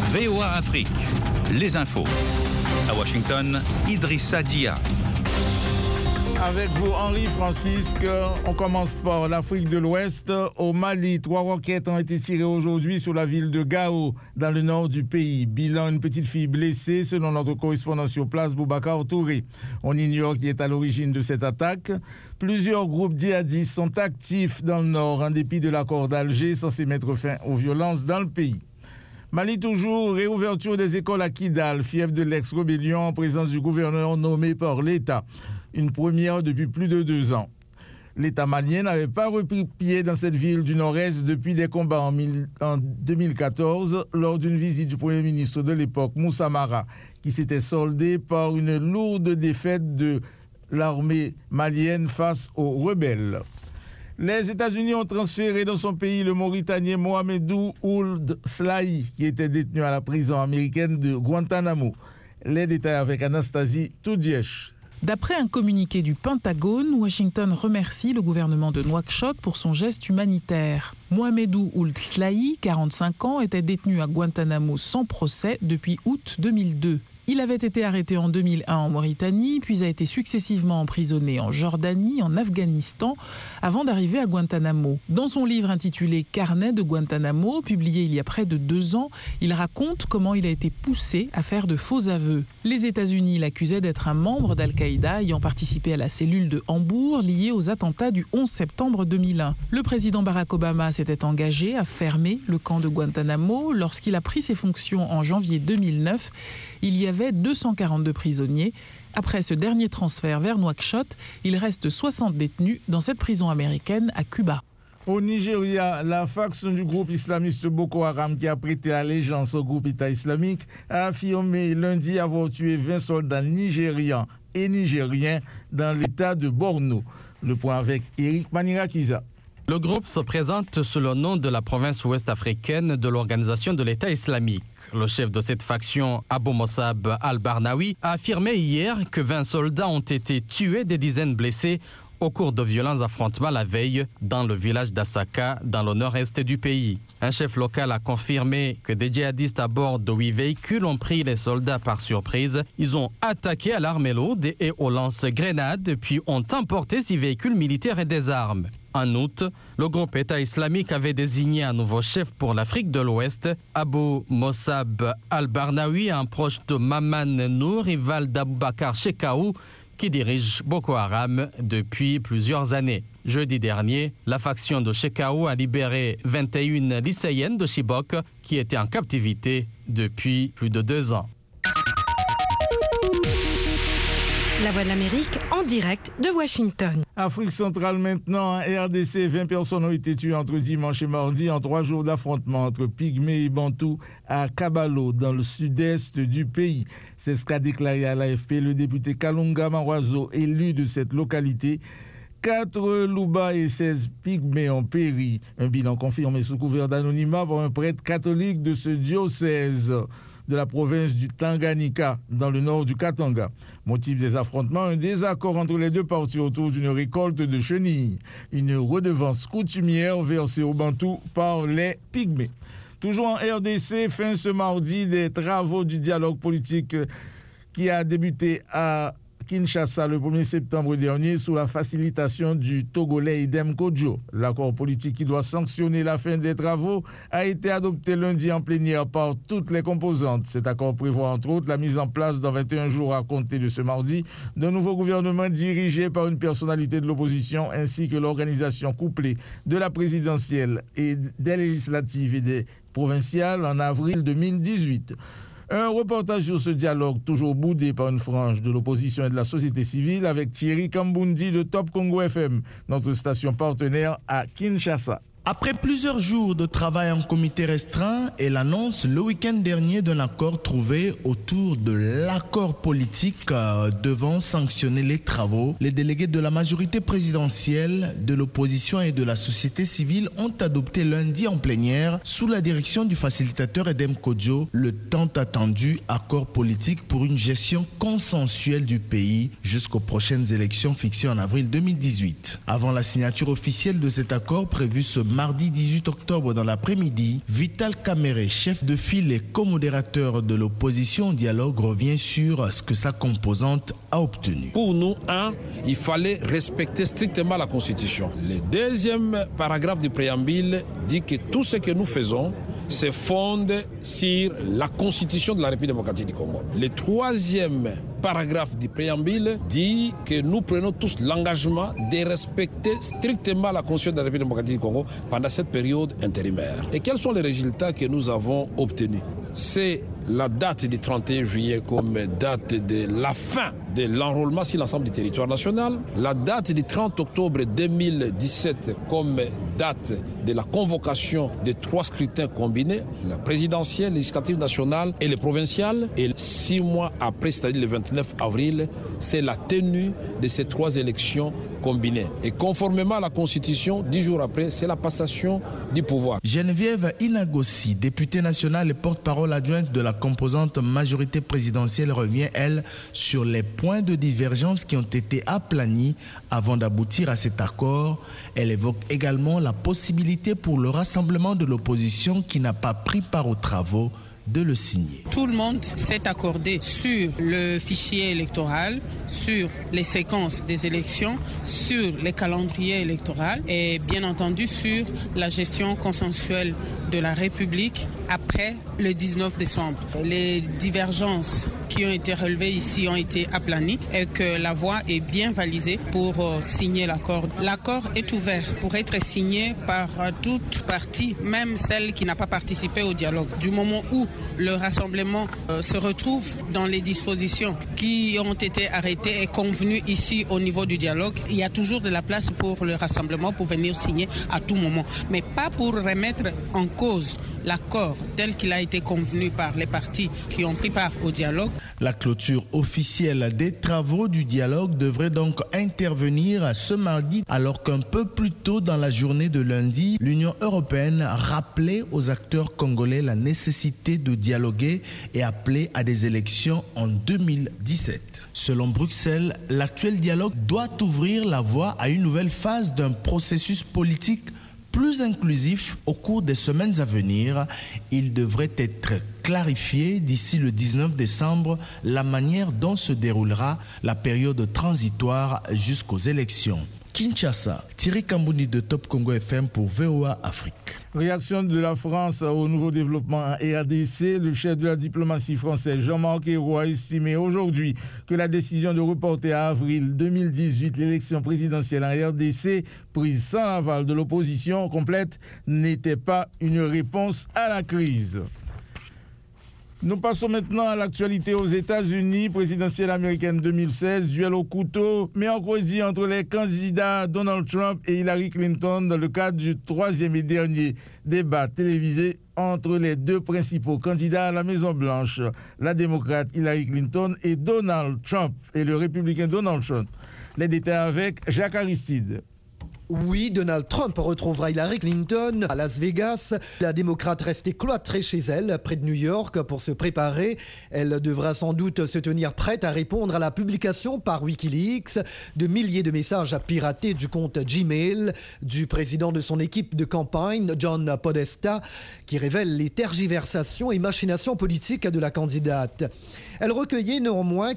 VOA Afrique, les infos. À Washington, Idrissa Dia. Avec vous, Henri Francisque, on commence par l'Afrique de l'Ouest. Au Mali, 3 roquettes ont été tirées aujourd'hui sur la ville de Gao, dans le nord du pays. Bilan, une petite fille blessée, selon notre correspondant sur place, Boubacar Touré. On ignore qui est à l'origine de cette attaque. Plusieurs groupes djihadistes sont actifs dans le nord, en dépit de l'accord d'Alger censé mettre fin aux violences dans le pays. Mali toujours, réouverture des écoles à Kidal, fief de l'ex-rébellion en présence du gouverneur nommé par l'État. Une première depuis plus de 2 ans. L'État malien n'avait pas repris pied dans cette ville du Nord-Est depuis des combats en 2014 lors d'une visite du Premier ministre de l'époque, Moussa Mara, qui s'était soldée par une lourde défaite de l'armée malienne face aux rebelles. Les États-Unis ont transféré dans son pays le Mauritanien Mohamedou Ould Slahi, qui était détenu à la prison américaine de Guantanamo. Les détails avec Anastasie Toudiesh. D'après un communiqué du Pentagone, Washington remercie le gouvernement de Nouakchott pour son geste humanitaire. Mohamedou Ould Slahi, 45 ans, était détenu à Guantanamo sans procès depuis août 2002. Il avait été arrêté en 2001 en Mauritanie, puis a été successivement emprisonné en Jordanie, en Afghanistan, avant d'arriver à Guantanamo. Dans son livre intitulé « Carnet de Guantanamo », publié il y a près de 2 ans, il raconte comment il a été poussé à faire de faux aveux. Les États-Unis l'accusaient d'être un membre d'Al-Qaïda ayant participé à la cellule de Hambourg liée aux attentats du 11 septembre 2001. Le président Barack Obama s'était engagé à fermer le camp de Guantanamo lorsqu'il a pris ses fonctions en janvier 2009. Il y avait 242 prisonniers. Après ce dernier transfert vers Nouakchott, il reste 60 détenus dans cette prison américaine à Cuba. Au Nigeria, la faction du groupe islamiste Boko Haram qui a prêté allégeance au groupe État islamique a affirmé lundi avoir tué 20 soldats nigérians et nigériens dans l'état de Borno. Le point avec Eric Manirakiza. Le groupe se présente sous le nom de la province ouest africaine de l'organisation de l'État islamique. Le chef de cette faction, Abou Mossab al-Barnawi, a affirmé hier que 20 soldats ont été tués, des dizaines blessés au cours de violents affrontements la veille dans le village d'Assaka, dans le nord-est du pays. Un chef local a confirmé que des djihadistes à bord de 8 véhicules ont pris les soldats par surprise. Ils ont attaqué à l'arme lourde et aux lance-grenades, puis ont emporté 6 véhicules militaires et des armes. En août, le groupe État islamique avait désigné un nouveau chef pour l'Afrique de l'Ouest, Abou Mossab al-Barnawi, un proche de Maman Nour, rival d'Aboubacar Shekau, qui dirige Boko Haram depuis plusieurs années. Jeudi dernier, la faction de Shekau a libéré 21 lycéennes de Chibok qui étaient en captivité depuis plus de 2 ans. La Voix de l'Amérique en direct de Washington. Afrique centrale maintenant, en RDC, 20 personnes ont été tuées entre dimanche et mardi en 3 jours d'affrontement entre Pygmées et Bantous à Kabalo, dans le sud-est du pays. C'est ce qu'a déclaré à l'AFP le député Kalunga Mawazo, élu de cette localité. 4 Louba et 16 Pygmées ont péri. Un bilan confirmé sous couvert d'anonymat par un prêtre catholique de ce diocèse de la province du Tanganyika, dans le nord du Katanga. Motif des affrontements, un désaccord entre les 2 parties autour d'une récolte de chenilles. Une redevance coutumière versée aux Bantous par les Pygmées. Toujours en RDC, fin ce mardi des travaux du dialogue politique qui a débuté à Kinshasa le 1er septembre dernier sous la facilitation du Togolais Idem Kodjo. L'accord politique qui doit sanctionner la fin des travaux a été adopté lundi en plénière par toutes les composantes. Cet accord prévoit entre autres la mise en place dans 21 jours à compter de ce mardi d'un nouveau gouvernement dirigé par une personnalité de l'opposition ainsi que l'organisation couplée de la présidentielle et des législatives et des provinciales en avril 2018. Un reportage sur ce dialogue toujours boudé par une frange de l'opposition et de la société civile avec Thierry Kambundi de Top Congo FM, notre station partenaire à Kinshasa. Après plusieurs jours de travail en comité restreint et l'annonce le week-end dernier d'un accord trouvé autour de l'accord politique devant sanctionner les travaux, les délégués de la majorité présidentielle, de l'opposition et de la société civile ont adopté lundi en plénière, sous la direction du facilitateur Idem Kodjo, le tant attendu accord politique pour une gestion consensuelle du pays jusqu'aux prochaines élections fixées en avril 2018. Avant la signature officielle de cet accord prévue ce mardi 18 octobre dans l'après-midi, Vital Kamerhe, chef de file et co-modérateur de l'opposition au dialogue, revient sur ce que sa composante a obtenu. Pour nous, il fallait respecter strictement la Constitution. Le deuxième paragraphe du préambule dit que tout ce que nous faisons se fonde sur la Constitution de la République démocratique du Congo. Le troisième paragraphe du préambule dit que nous prenons tous l'engagement de respecter strictement la Constitution de la République démocratique du Congo pendant cette période intérimaire. Et quels sont les résultats que nous avons obtenus? C'est la date du 31 juillet comme date de la fin de l'enrôlement sur l'ensemble du territoire national, la date du 30 octobre 2017 comme date de la convocation des 3 scrutins combinés, la présidentielle, législative nationale et le provincial. Et 6 mois après, c'est-à-dire le 29 avril, c'est la tenue de ces 3 élections combinées. Et conformément à la Constitution, 10 jours après, c'est la passation du pouvoir. Geneviève Inagossi, députée nationale et porte-parole adjointe de la composante majorité présidentielle, revient, elle, sur les points de divergence qui ont été aplanis avant d'aboutir à cet accord. Elle évoque également la possibilité pour le rassemblement de l'opposition qui n'a pas pris part aux travaux de le signer. Tout le monde s'est accordé sur le fichier électoral, sur les séquences des élections, sur les calendriers électoraux et bien entendu sur la gestion consensuelle de la République après le 19 décembre. Les divergences qui ont été relevées ici ont été aplanies et que la voie est bien validée pour signer l'accord. L'accord est ouvert pour être signé par toute partie, même celle qui n'a pas participé au dialogue. Du moment où le rassemblement se retrouve dans les dispositions qui ont été arrêtées et convenues ici au niveau du dialogue, il y a toujours de la place pour le rassemblement pour venir signer à tout moment, mais pas pour remettre en cause l'accord tel qu'il a été convenu par les partis qui ont pris part au dialogue. La clôture officielle des travaux du dialogue devrait donc intervenir ce mardi, alors qu'un peu plus tôt dans la journée de lundi, l'Union européenne rappelait aux acteurs congolais la nécessité de dialoguer et appelait à des élections en 2017. Selon Bruxelles, l'actuel dialogue doit ouvrir la voie à une nouvelle phase d'un processus politique plus inclusif au cours des semaines à venir. Il devrait être clarifié d'ici le 19 décembre la manière dont se déroulera la période transitoire jusqu'aux élections. Kinshasa, Thierry Kambouni de Top Congo FM pour VOA Afrique. Réaction de la France au nouveau développement en RDC. Le chef de la diplomatie française, Jean-Marc Ayrault, a estimé aujourd'hui que la décision de reporter à avril 2018 l'élection présidentielle en RDC, prise sans l'aval de l'opposition complète, n'était pas une réponse à la crise. Nous passons maintenant à l'actualité aux États-Unis, présidentielle américaine 2016, duel au couteau, mercredi entre les candidats Donald Trump et Hillary Clinton dans le cadre du 3e et dernier débat télévisé entre les 2 principaux candidats à la Maison-Blanche, la démocrate Hillary Clinton et Donald Trump et le républicain Donald Trump. Les détails avec Jacques Aristide. Oui, Donald Trump retrouvera Hillary Clinton à Las Vegas. La démocrate restée cloîtrée chez elle, près de New York, pour se préparer. Elle devra sans doute se tenir prête à répondre à la publication par Wikileaks de milliers de messages piratés du compte Gmail du président de son équipe de campagne, John Podesta, qui révèle les tergiversations et machinations politiques de la candidate. Elle recueillait néanmoins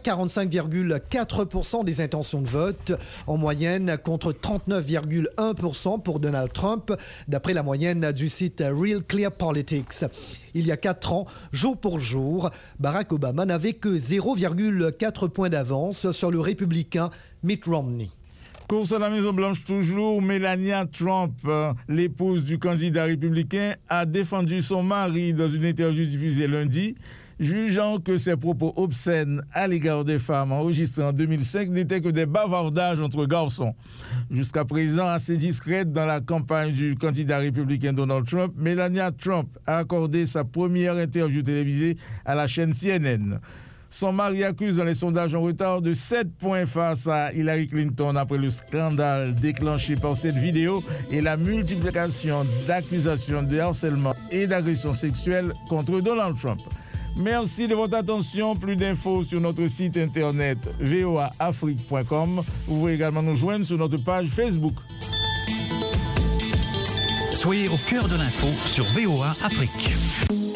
45,4% des intentions de vote, en moyenne contre 39,1% pour Donald Trump, d'après la moyenne du site Real Clear Politics. Il y a 4 ans, jour pour jour, Barack Obama n'avait que 0,4 points d'avance sur le républicain Mitt Romney. Course à la Maison-Blanche toujours, Melania Trump, l'épouse du candidat républicain, a défendu son mari dans une interview diffusée lundi, jugeant que ses propos obscènes à l'égard des femmes enregistrés en 2005 n'étaient que des bavardages entre garçons. Jusqu'à présent, assez discrète dans la campagne du candidat républicain Donald Trump, Melania Trump a accordé sa première interview télévisée à la chaîne CNN. Son mari accuse dans les sondages un retard de 7 points face à Hillary Clinton après le scandale déclenché par cette vidéo et la multiplication d'accusations de harcèlement et d'agression sexuelle contre Donald Trump. Merci de votre attention. Plus d'infos sur notre site internet voaafrique.com. Vous pouvez également nous joindre sur notre page Facebook. Soyez au cœur de l'info sur VOA Afrique.